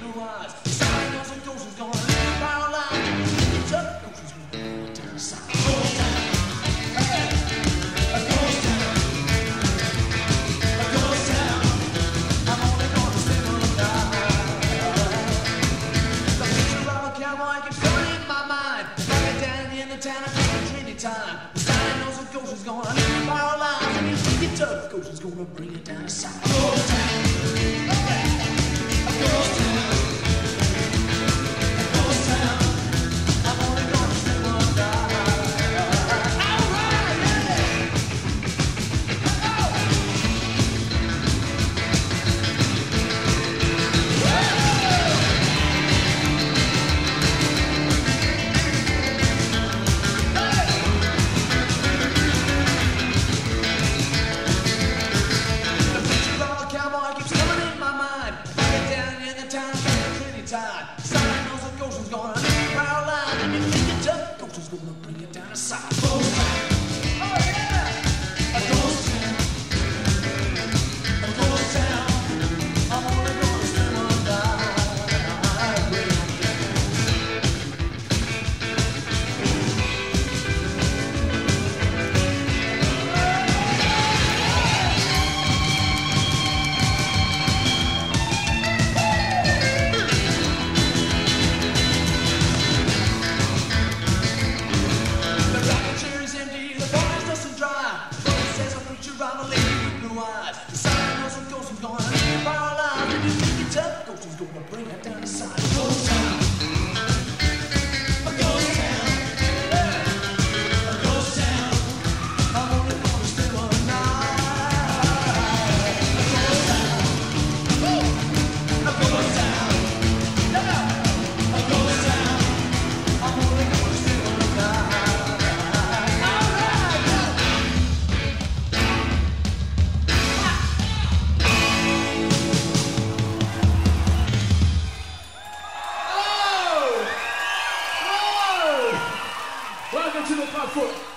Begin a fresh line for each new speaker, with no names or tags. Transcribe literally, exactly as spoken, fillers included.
blue eyes. Somebody knows a ghost is gonna live our life. Tough ghost is gonna bring it down south. Ghost town. Hey. A ghost town. A ghost town. I'm only gonna stay one night. The picture of a cowboy keeps coming in my mind. Like a dandy in the town of Trinity time. Somebody knows a ghost is gonna live our lives. And you think it tough ghost is gonna bring it down south. Ghost town. Somebody knows a ghost is gonna live our lives. And you think it's tough, ghost is gonna bring it down to south. Ghost town. Oh yeah. A ghost town. A ghost town. I'm only gonna stay one night. Gonna bring it down the side. Ghost town. A ghost town. Yeah. A ghost town. I'm only gonna stay one night. A ghost town. Woo. A ghost town. Yeah. A ghost town. I'm only gonna stay one night. All right. Welcome to the Club Foot.